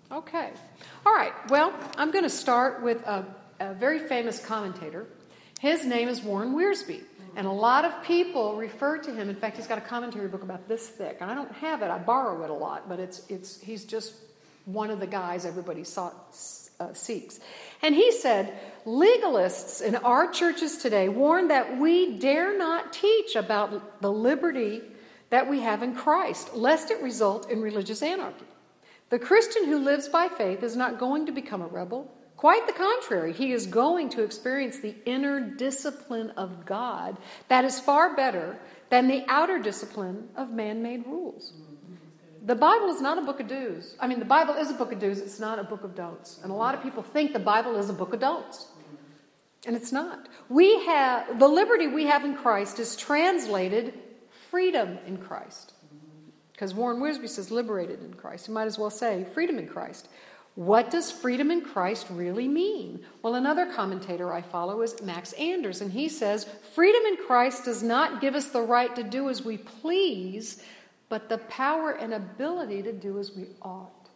Okay. All right. Well, I'm going to start with a very famous commentator. His name is Warren Wiersbe. And a lot of people refer to him. In fact, he's got a commentary book about this thick. I don't have it. I borrow it a lot. But he's just one of the guys everybody seeks. And he said, legalists in our churches today warn that we dare not teach about the liberty that we have in Christ, lest it result in religious anarchy. The Christian who lives by faith is not going to become a rebel. Quite the contrary, he is going to experience the inner discipline of God that is far better than the outer discipline of man-made rules. The Bible is not a book of do's. I mean, the Bible is a book of do's. It's not a book of don'ts. And a lot of people think the Bible is a book of don'ts. And it's not. The liberty we have in Christ is translated freedom in Christ. Because Warren Wiersbe says liberated in Christ. You might as well say freedom in Christ. What does freedom in Christ really mean? Well, another commentator I follow is Max Anders, and he says, freedom in Christ does not give us the right to do as we please, but the power and ability to do as we ought.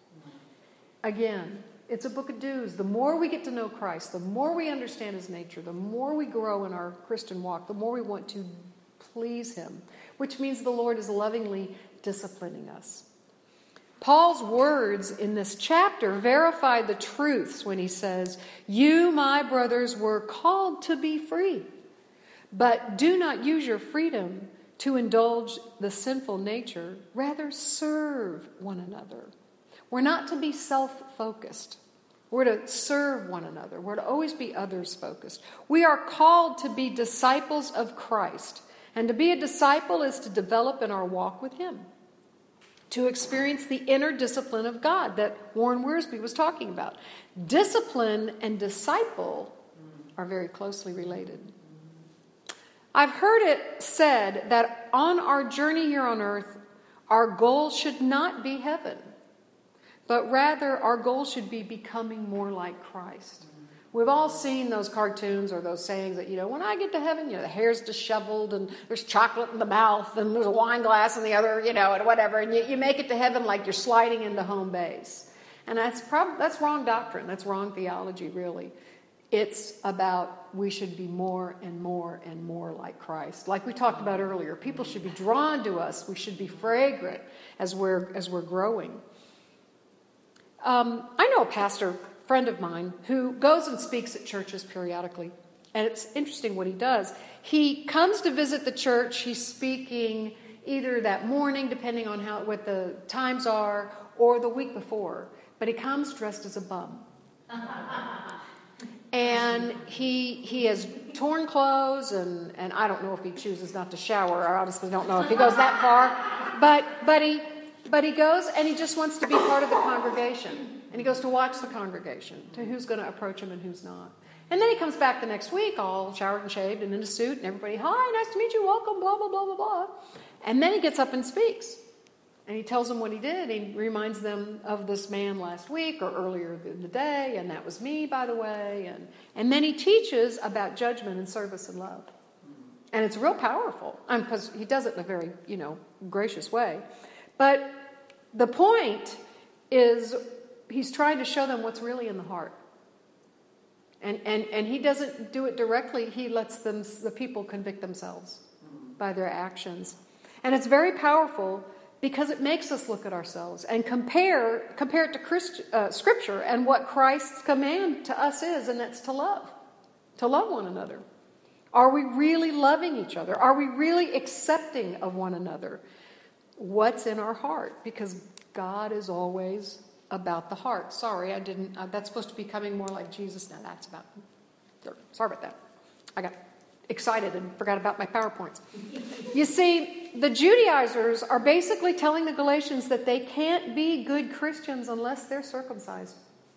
Again, it's a book of do's. The more we get to know Christ, the more we understand his nature, the more we grow in our Christian walk, the more we want to please him, which means the Lord is lovingly disciplining us. Paul's words in this chapter verify the truths when he says, you, my brothers, were called to be free, but do not use your freedom to indulge the sinful nature. Rather, serve one another. We're not to be self-focused. We're to serve one another. We're to always be others-focused. We are called to be disciples of Christ. And to be a disciple is to develop in our walk with him, to experience the inner discipline of God that Warren Wiersbe was talking about. Discipline and disciple are very closely related. I've heard it said that on our journey here on earth, our goal should not be heaven, but rather our goal should be becoming more like Christ. We've all seen those cartoons or those sayings that, when I get to heaven, the hair's disheveled and there's chocolate in the mouth and there's a wine glass in the other, and whatever. And you make it to heaven like you're sliding into home base. And that's wrong doctrine. That's wrong theology, really. It's about we should be more and more and more like Christ. Like we talked about earlier, people should be drawn to us. We should be fragrant as we're growing. I know a pastor friend of mine who goes and speaks at churches periodically. And it's interesting what he does. He comes to visit the church. He's speaking either that morning, depending on what the times are, or the week before. But he comes dressed as a bum. And he has torn clothes, and I don't know if he chooses not to shower. I honestly don't know if he goes that far. But he goes and he just wants to be part of the congregation. And he goes to watch the congregation, to who's going to approach him and who's not. And then he comes back the next week, all showered and shaved and in a suit, and everybody, hi, nice to meet you, welcome, blah, blah, blah, blah, blah. And then he gets up and speaks. And he tells them what he did. He reminds them of this man last week or earlier in the day, and that was me, by the way. And then he teaches about judgment and service and love. And it's real powerful, because he does it in a very, gracious way. But the point is, he's trying to show them what's really in the heart. And he doesn't do it directly. He lets the people convict themselves by their actions. And it's very powerful because it makes us look at ourselves and compare it to Scripture and what Christ's command to us is, and that's to love one another. Are we really loving each other? Are we really accepting of one another? What's in our heart? Because God is always about the heart. Sorry, I didn't. That's supposed to be coming more like Jesus. Now that's about. Sorry about that. I got excited and forgot about my PowerPoints. You see, the Judaizers are basically telling the Galatians that they can't be good Christians unless they're circumcised,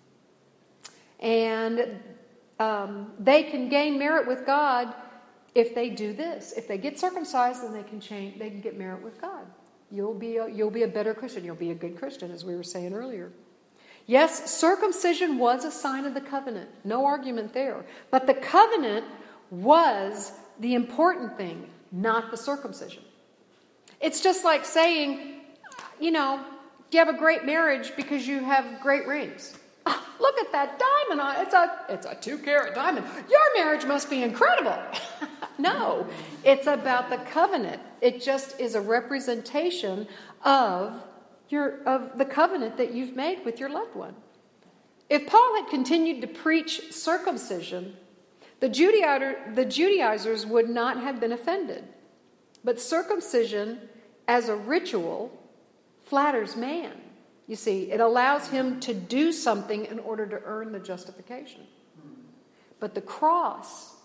and they can gain merit with God if they do this. If they get circumcised, then they can change. They can get merit with God. You'll be a better Christian. You'll be a good Christian, as we were saying earlier. Yes, circumcision was a sign of the covenant. No argument there. But the covenant was the important thing, not the circumcision. It's just like saying, Do you have a great marriage because you have great rings? Oh, look at that diamond. It's a 2-carat diamond. Your marriage must be incredible. No, it's about the covenant. It just is a representation of the covenant that you've made with your loved one. If Paul had continued to preach circumcision, the Judaizers would not have been offended. But circumcision as a ritual flatters man. You see, it allows him to do something in order to earn the justification. But the cross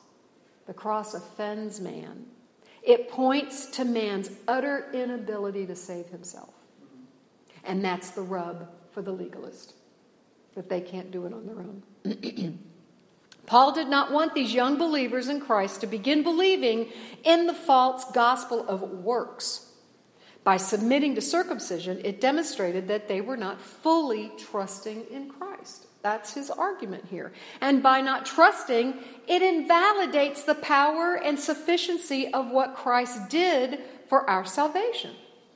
offends man. It points to man's utter inability to save himself. And that's the rub for the legalist, that they can't do it on their own. Paul did not want these young believers in Christ to begin believing in the false gospel of works. By submitting to circumcision, it demonstrated that they were not fully trusting in Christ. That's his argument here. And by not trusting, it invalidates the power and sufficiency of what Christ did for our salvation.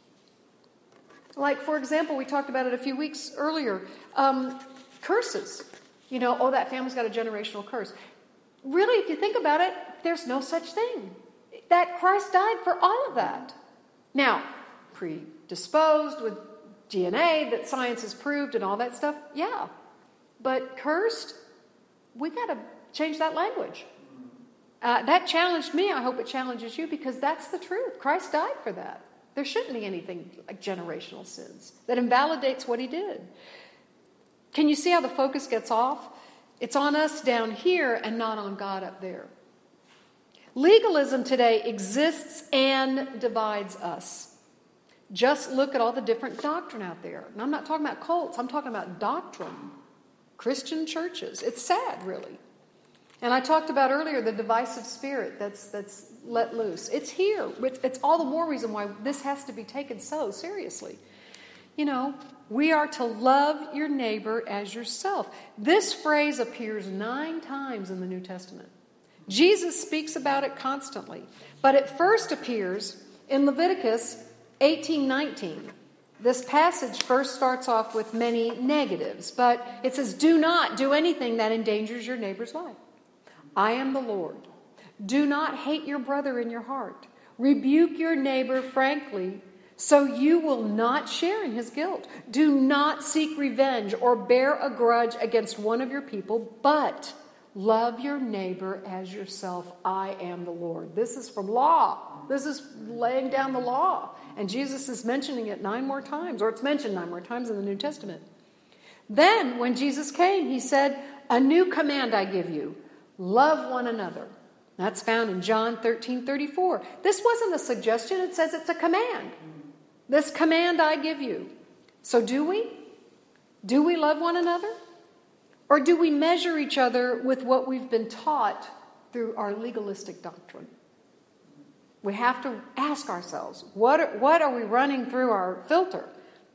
Like, for example, we talked about it a few weeks earlier, curses. That family's got a generational curse. Really, if you think about it, there's no such thing. That Christ died for all of that. Now, predisposed with DNA that science has proved and all that stuff, yeah. But cursed, we got to change that language. That challenged me. I hope it challenges you, because that's the truth. Christ died for that. There shouldn't be anything like generational sins that invalidates what he did. Can you see how the focus gets off? It's on us down here and not on God up there. Legalism today exists and divides us. Just look at all the different doctrine out there. And I'm not talking about cults. I'm talking about doctrine. Christian churches. It's sad, really. And I talked about earlier the divisive spirit that's let loose. It's here. It's all the more reason why this has to be taken so seriously. We are to love your neighbor as yourself. This phrase appears 9 times in the New Testament. Jesus speaks about it constantly. But it first appears in Leviticus 18:19. This passage first starts off with many negatives, but it says, do not do anything that endangers your neighbor's life. I am the Lord. Do not hate your brother in your heart. Rebuke your neighbor frankly, so you will not share in his guilt. Do not seek revenge or bear a grudge against one of your people, but love your neighbor as yourself. I am the Lord. This is from law. This is laying down the law. And Jesus is mentioning it 9 more times, or it's mentioned 9 more times in the New Testament. Then, when Jesus came, he said, a new command I give you. Love one another. That's found in John 13:34. This wasn't a suggestion. It says it's a command. This command I give you. So do we? Do we love one another? Or do we measure each other with what we've been taught through our legalistic doctrine? We have to ask ourselves, what are we running through our filter?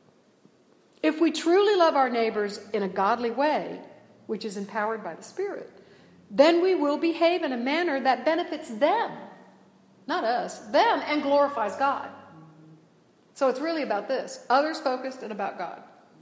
If we truly love our neighbors in a godly way, which is empowered by the Spirit, then we will behave in a manner that benefits them, not us, them, and glorifies God. So it's really about this, others focused and about God.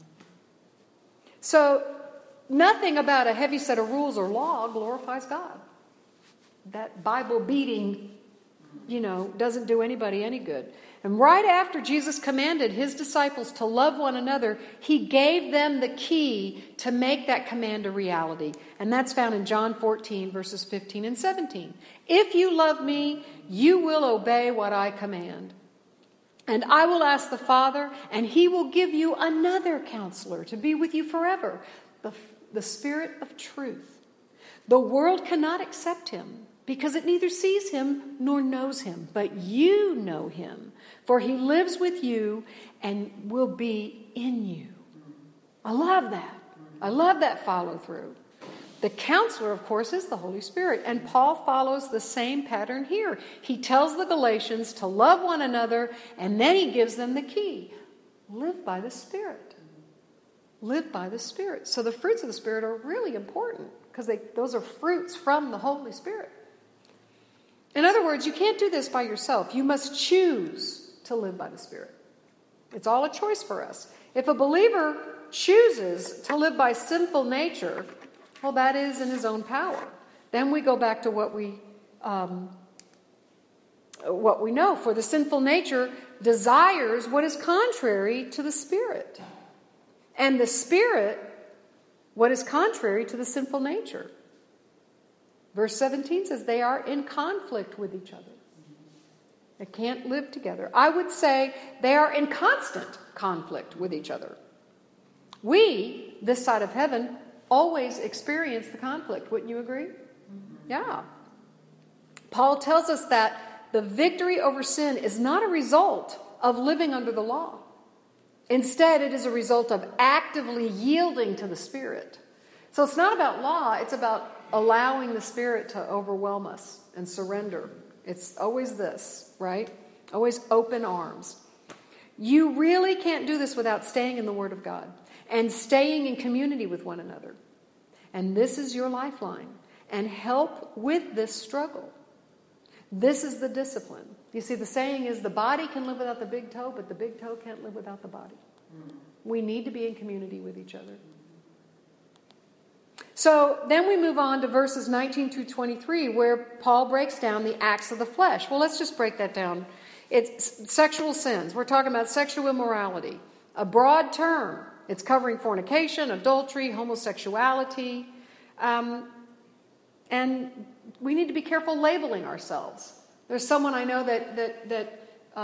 So nothing about a heavy set of rules or law glorifies God. That Bible beating, doesn't do anybody any good. And right after Jesus commanded his disciples to love one another, he gave them the key to make that command a reality. And that's found in John 14, verses 15 and 17. If you love me, you will obey what I command. And I will ask the Father, and he will give you another counselor to be with you forever, the Spirit of truth. The world cannot accept him, because it neither sees him nor knows him. But you know him, for he lives with you and will be in you. I love that. I love that follow through. The counselor, of course, is the Holy Spirit. And Paul follows the same pattern here. He tells the Galatians to love one another, and then he gives them the key. Live by the Spirit. Live by the Spirit. So the fruits of the Spirit are really important, because those are fruits from the Holy Spirit. In other words, you can't do this by yourself. You must choose to live by the Spirit. It's all a choice for us. If a believer chooses to live by sinful nature, well, that is in his own power. Then we go back to what we know. For the sinful nature desires what is contrary to the Spirit. And the Spirit, what is contrary to the sinful nature. Verse 17 says they are in conflict with each other. They can't live together. I would say they are in constant conflict with each other. We, this side of heaven, always experience the conflict. Wouldn't you agree? Yeah. Paul tells us that the victory over sin is not a result of living under the law. Instead, it is a result of actively yielding to the Spirit. So it's not about law, it's about allowing the Spirit to overwhelm us and surrender. It's always this, right? Always open arms. You really can't do this without staying in the Word of God and staying in community with one another. And this is your lifeline. And help with this struggle. This is the discipline. You see, the saying is the body can live without the big toe, but the big toe can't live without the body. We need to be in community with each other. So then we move on to verses 19 through 23, where Paul breaks down the acts of the flesh. Well, let's just break that down. It's sexual sins. We're talking about sexual immorality. A broad term. It's covering fornication, adultery, homosexuality. And we need to be careful labeling ourselves. There's someone I know that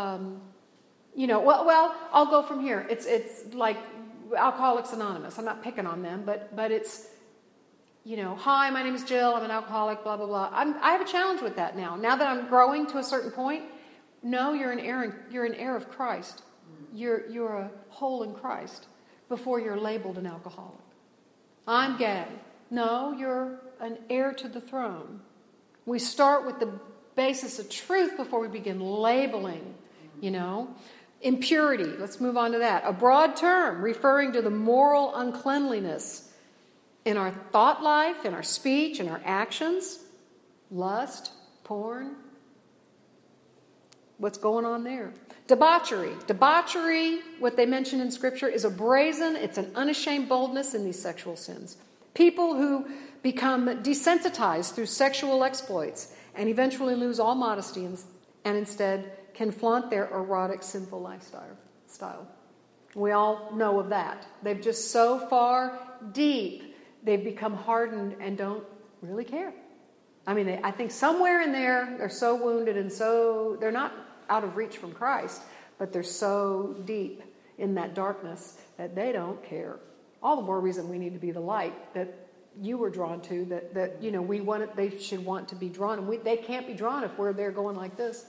I'll go from here. It's like Alcoholics Anonymous. I'm not picking on them, but it's, hi, my name is Jill. I'm an alcoholic, blah, blah, blah. I have a challenge with that now. Now that I'm growing to a certain point, no, you're an heir of Christ. You're a whole in Christ before you're labeled an alcoholic. I'm gay. No, you're an heir to the throne. We start with the basis of truth before we begin labeling, Impurity, let's move on to that. A broad term referring to the moral uncleanliness in our thought life, in our speech, in our actions. Lust, porn. What's going on there? Debauchery. Debauchery, what they mention in Scripture, is it's an unashamed boldness in these sexual sins. People who become desensitized through sexual exploits and eventually lose all modesty and instead can flaunt their erotic, sinful lifestyle. We all know of that. They've just so far deep, they've become hardened and don't really care. I think somewhere in there, they're so wounded and they're not out of reach from Christ, but they're so deep in that darkness that they don't care. All the more reason we need to be the light that you were drawn to, that they should want to be drawn. And they can't be drawn if we're there going like this.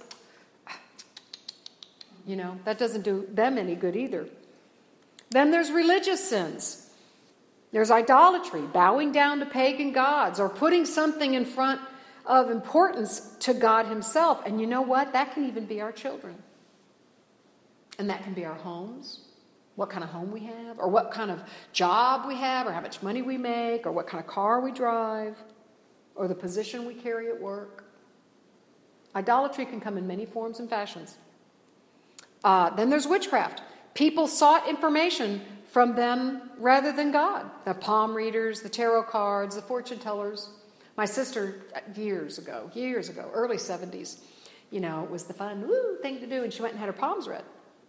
That doesn't do them any good either. Then there's religious sins. There's idolatry, bowing down to pagan gods, or putting something in front of importance to God himself. And you know what? That can even be our children. And that can be our homes. What kind of home we have, or what kind of job we have, or how much money we make, or what kind of car we drive, or the position we carry at work. Idolatry can come in many forms and fashions. Then there's witchcraft. People sought information from them rather than God. The palm readers, the tarot cards, the fortune tellers. My sister, years ago, early 70s, it was the fun thing to do, and she went and had her palms read.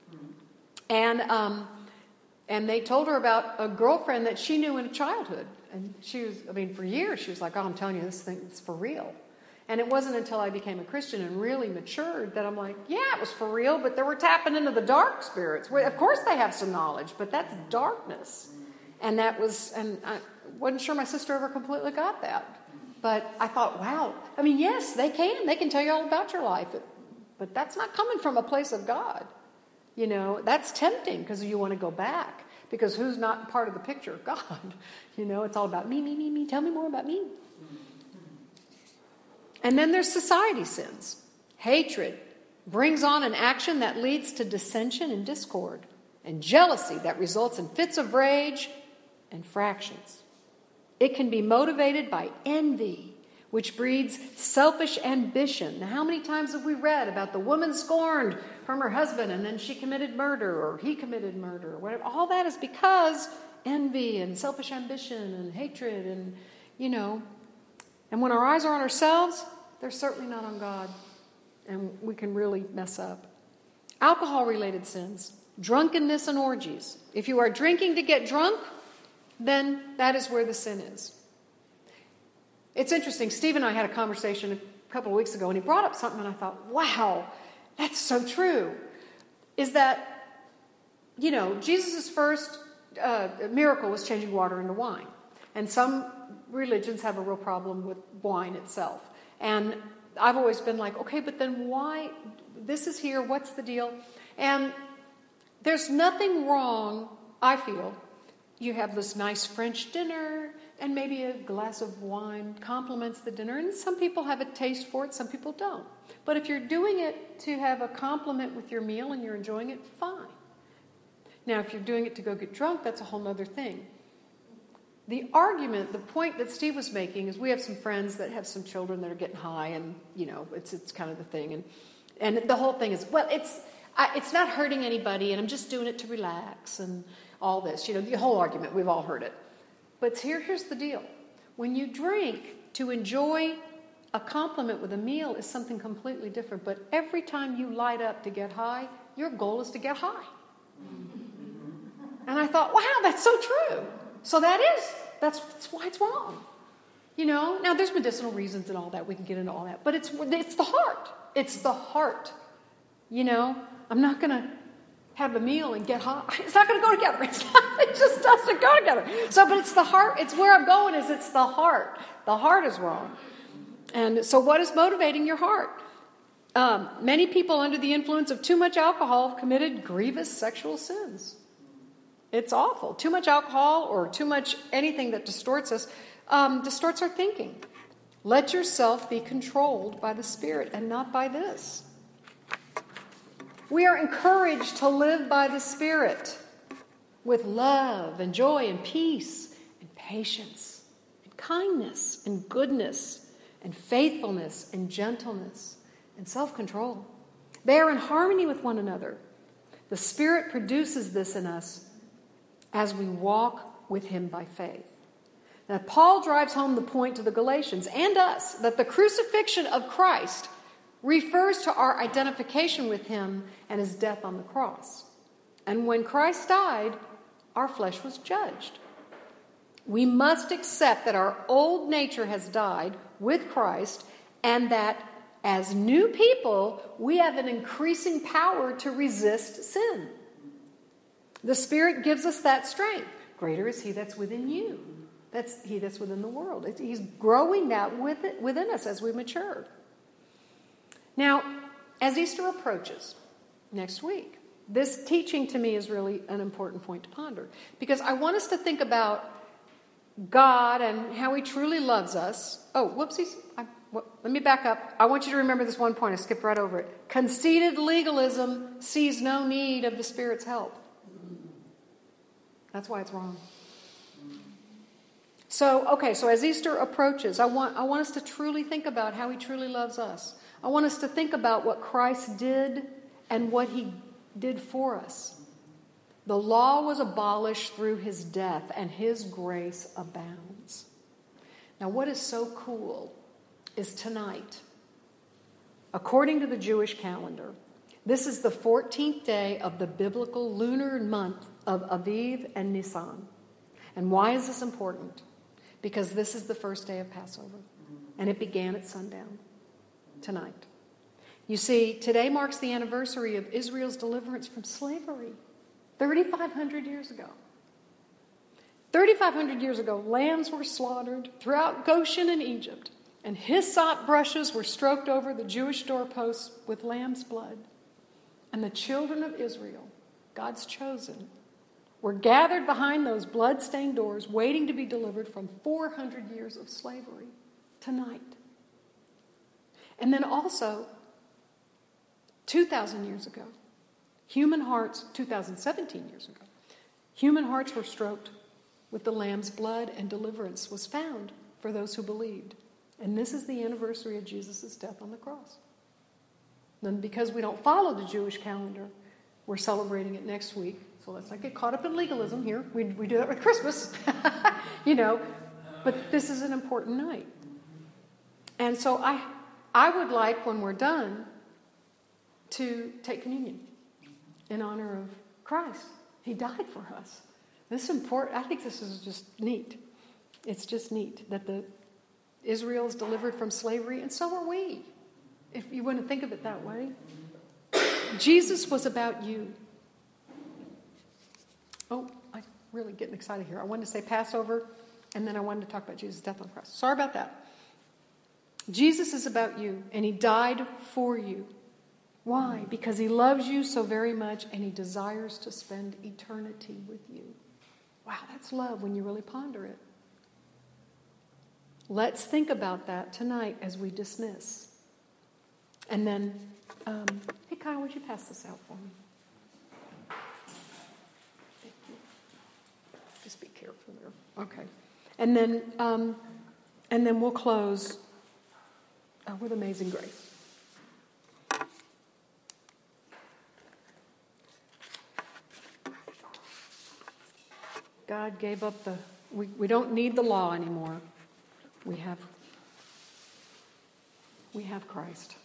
And they told her about a girlfriend that she knew in childhood. And she was, for years, she was like, I'm telling you, this thing is for real. And it wasn't until I became a Christian and really matured that I'm like, yeah, it was for real, but they were tapping into the dark spirits. Of course they have some knowledge, but that's darkness. And I wasn't sure my sister ever completely got that. But I thought, wow, yes, they can. They can tell you all about your life. But that's not coming from a place of God. That's tempting because you want to go back. Because who's not part of the picture? God. It's all about me. Tell me more about me. And then there's society sins. Hatred brings on an action that leads to dissension and discord. And jealousy that results in fits of rage and fractions. It can be motivated by envy, which breeds selfish ambition. Now, how many times have we read about the woman scorned from her husband and then she committed murder or he committed murder? Whatever. All that is because envy and selfish ambition and hatred and, and when our eyes are on ourselves, they're certainly not on God. And we can really mess up. Alcohol-related sins, drunkenness and orgies. If you are drinking to get drunk, then that is where the sin is. It's interesting. Steve and I had a conversation a couple of weeks ago, and he brought up something, and I thought, wow, that's so true. Is that, Jesus' first miracle was changing water into wine. And some religions have a real problem with wine itself. And I've always been like, okay, but then why? This is here. What's the deal? And there's nothing wrong, I feel. You have this nice French dinner, and maybe a glass of wine complements the dinner. And some people have a taste for it, some people don't. But if you're doing it to have a complement with your meal and you're enjoying it, fine. Now, if you're doing it to go get drunk, that's a whole other thing. The argument, the point that Steve was making is we have some friends that have some children that are getting high, and, it's kind of the thing. And the whole thing is, well, it's not hurting anybody, and I'm just doing it to relax and all this. The whole argument, we've all heard it. But here's the deal. When you drink to enjoy a compliment with a meal is something completely different. But every time you light up to get high, your goal is to get high. And I thought, wow, that's so true. So that's why it's wrong. Now there's medicinal reasons and all that. We can get into all that. But it's the heart. It's the heart. I'm not going to have a meal and get high. It's not going to go together. It just doesn't go together. But it's the heart. It's where I'm going is it's the heart. The heart is wrong. And so what is motivating your heart? Many people under the influence of too much alcohol have committed grievous sexual sins. It's awful. Too much alcohol or too much anything that distorts us, distorts our thinking. Let yourself be controlled by the Spirit and not by this. We are encouraged to live by the Spirit with love and joy and peace and patience and kindness and goodness and faithfulness and gentleness and self-control. They are in harmony with one another. The Spirit produces this in us as we walk with Him by faith. Now, Paul drives home the point to the Galatians and us that the crucifixion of Christ refers to our identification with Him and His death on the cross. And when Christ died, our flesh was judged. We must accept that our old nature has died with Christ and that as new people, we have an increasing power to resist sin. The Spirit gives us that strength. Greater is He that's within you. That's He that's within the world. He's growing that within us as we mature. Now, as Easter approaches next week, this teaching to me is really an important point to ponder. Because I want us to think about God and how He truly loves us. Oh, whoopsies. Let me back up. I want you to remember this one point. I skipped right over it. Conceited legalism sees no need of the Spirit's help. That's why it's wrong. So as Easter approaches, I want us to truly think about how He truly loves us. I want us to think about what Christ did and what He did for us. The law was abolished through His death, and His grace abounds. Now, what is so cool is tonight, according to the Jewish calendar, this is the 14th day of the biblical lunar month of Aviv and Nisan. And why is this important? Because this is the first day of Passover, and it began at sundown tonight. You see, today marks the anniversary of Israel's deliverance from slavery 3,500 years ago. 3,500 years ago, lambs were slaughtered throughout Goshen and Egypt, and hyssop brushes were stroked over the Jewish doorposts with lamb's blood. And the children of Israel, God's chosen, were gathered behind those blood-stained doors, waiting to be delivered from 400 years of slavery tonight. And then also, 2,000 years ago, 2017 years ago, human hearts were stroked with the Lamb's blood, and deliverance was found for those who believed. And this is the anniversary of Jesus' death on the cross. And because we don't follow the Jewish calendar, we're celebrating it next week. So let's not get caught up in legalism here. We do that with Christmas, But this is an important night. And so I would like, when we're done, to take communion in honor of Christ. He died for us. This is important. I think this is just neat. It's just neat that Israel is delivered from slavery, and so are we, if you want to think of it that way. Jesus was about you. Oh, I'm really getting excited here. I wanted to say Passover, and then I wanted to talk about Jesus' death on the cross. Sorry about that. Jesus is about you, and he died for you. Why? Because he loves you so very much, and he desires to spend eternity with you. Wow, that's love when you really ponder it. Let's think about that tonight as we dismiss. And then, hey Kyle, would you pass this out for me? Thank you. Just be careful there. Okay. And then we'll close with Amazing Grace. God gave up we don't need the law anymore. We have Christ.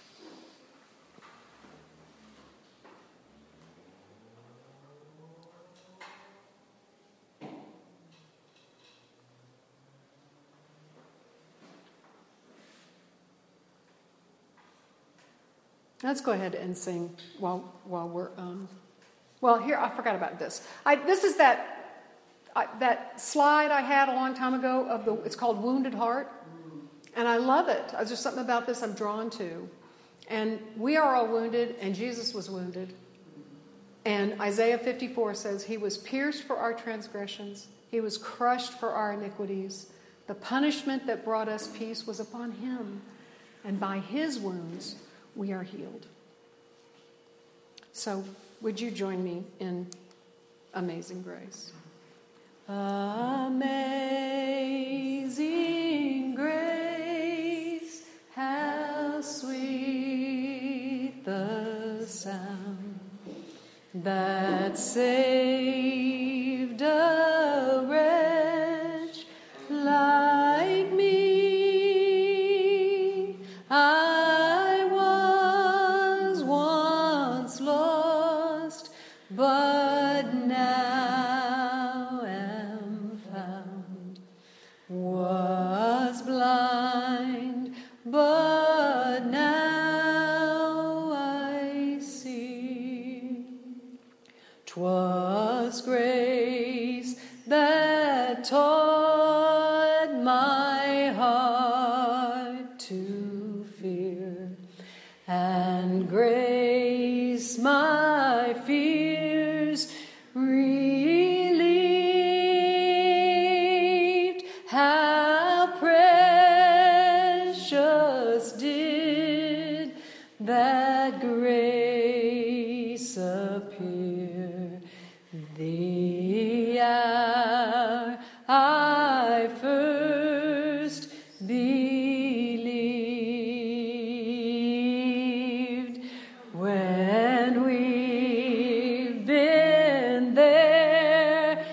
Let's go ahead and sing while we're well, here I forgot about this. This is that slide I had a long time ago it's called Wounded Heart. And I love it. There's just something about this I'm drawn to. And we are all wounded, and Jesus was wounded. And Isaiah 54 says, he was pierced for our transgressions. He was crushed for our iniquities. The punishment that brought us peace was upon him. And by his wounds, we are healed. So, would you join me in Amazing Grace? Amazing grace, how sweet the sound that saved a wretch like me. I was once lost, but now am found. Was blind, but now I see. 'Twas grace that taught my heart to fear, and grace my fears relieved. How precious did that grace appear, the hour I first believed. When we've been there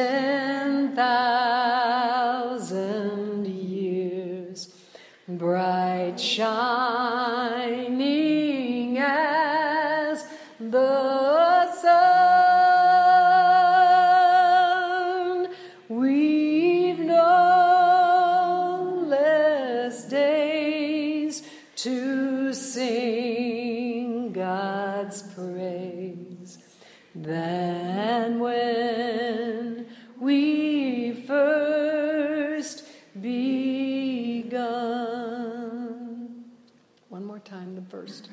10,000 years, bright shining as the sun, we've no less days to sing God's praise than when we first begun. One more time, the first.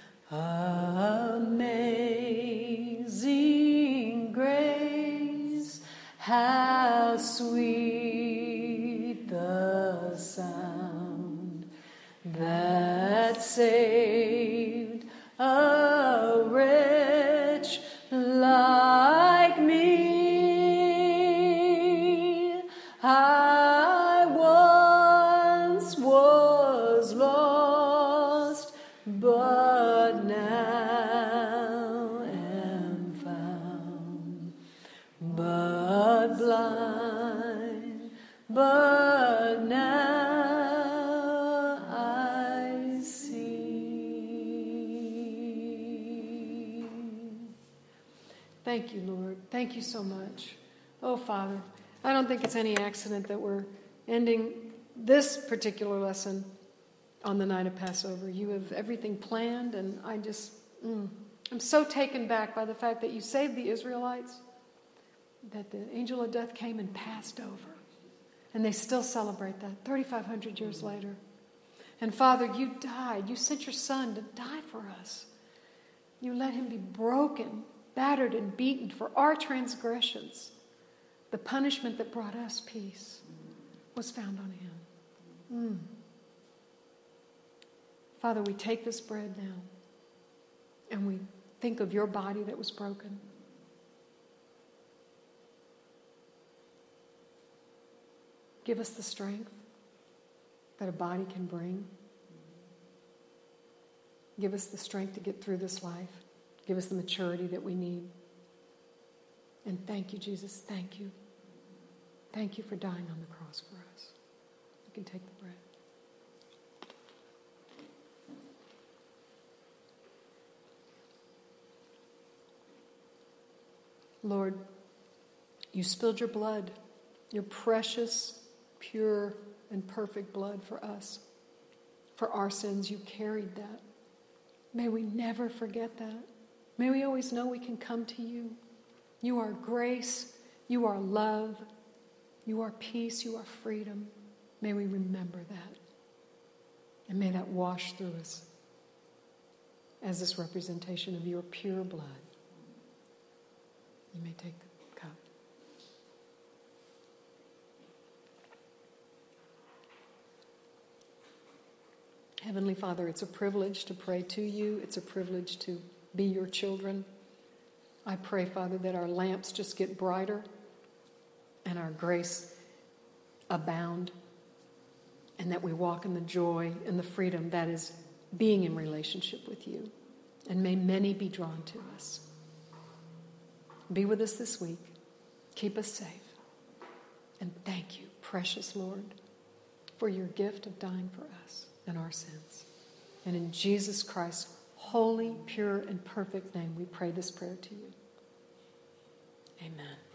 Amazing grace, how sweet the sound that saved a wretch like me. I once was but now I see. Thank you, Lord. Thank you so much. Oh, Father, I don't think it's any accident that we're ending this particular lesson on the night of Passover. You have everything planned, and I'm so taken back by the fact that you saved the Israelites, that the angel of death came and passed over. And they still celebrate that 3,500 years later. And Father, you died. You sent your Son to die for us. You let him be broken, battered, and beaten for our transgressions. The punishment that brought us peace was found on him. Father, we take this bread now and we think of your body that was broken. Give us the strength that a body can bring. Give us the strength to get through this life. Give us the maturity that we need. And thank you, Jesus. Thank you. Thank you for dying on the cross for us. You can take the bread. Lord, you spilled your blood, your precious, pure, and perfect blood for us. For our sins, you carried that. May we never forget that. May we always know we can come to you. You are grace, you are love, you are peace, you are freedom. May we remember that. And may that wash through us as this representation of your pure blood. You may take the cup. Heavenly Father, it's a privilege to pray to you. It's a privilege to be your children. I pray, Father, that our lamps just get brighter and our grace abound, and that we walk in the joy and the freedom that is being in relationship with you. And may many be drawn to us. Be with us this week. Keep us safe. And thank you, precious Lord, for your gift of dying for us and our sins. And in Jesus Christ's holy, pure, and perfect name, we pray this prayer to you. Amen.